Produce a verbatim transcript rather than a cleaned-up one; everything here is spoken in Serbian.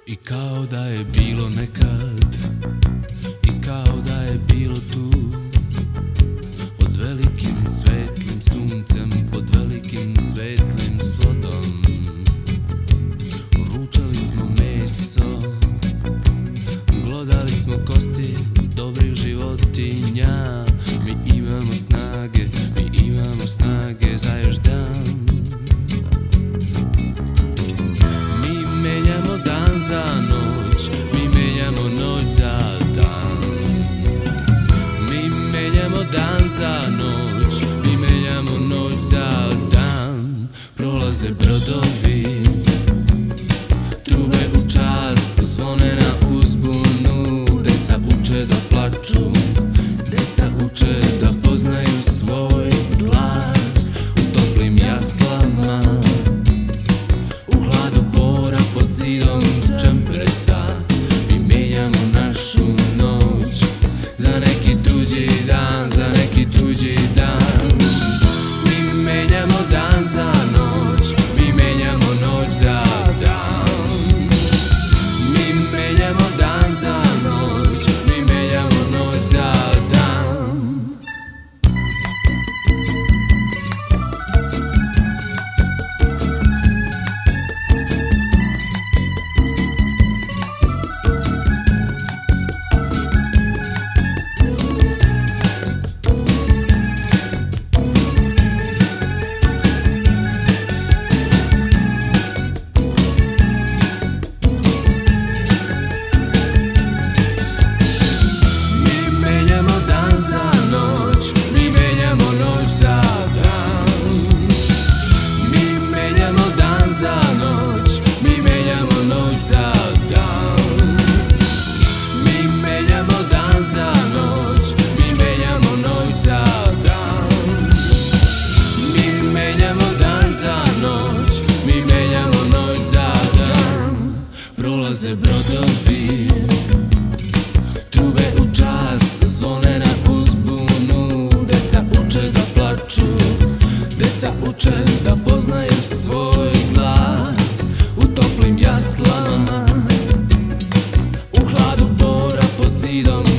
I kao da je bilo nekad, i kao da je bilo tu, pod velikim svetlim suncem, pod velikim svetlim slodom. Ručali smo meso, glodali smo kosti dobrih životinja. Mi imamo snage, mi imamo snage za još dan. Mi menjamo dan za noć, mi menjamo noć za dan. Mi menjamo dan za noć, mi menjamo noć za dan. Prolaze brodovi, trube u čast, zvone na uzbunu. Deca uče da plaču, deca uče da poznaju svoj glas. U toplim jaslama, u hladu bora pod zidom čempresa, mi menjamo našu noć za neki tuđi dan, za neki tuđi dan. Mi menjamo dan za noć, mi menjamo noć za dan. Mi menjamo dan za noć, mi menjamo noć za dan. Prolaze brodovi, trube u čast, zvone na uzbunu. Deca uče da plaču, deca uče da poznaju svoj glas. U toplim jaslama, u hladu bora pod zidom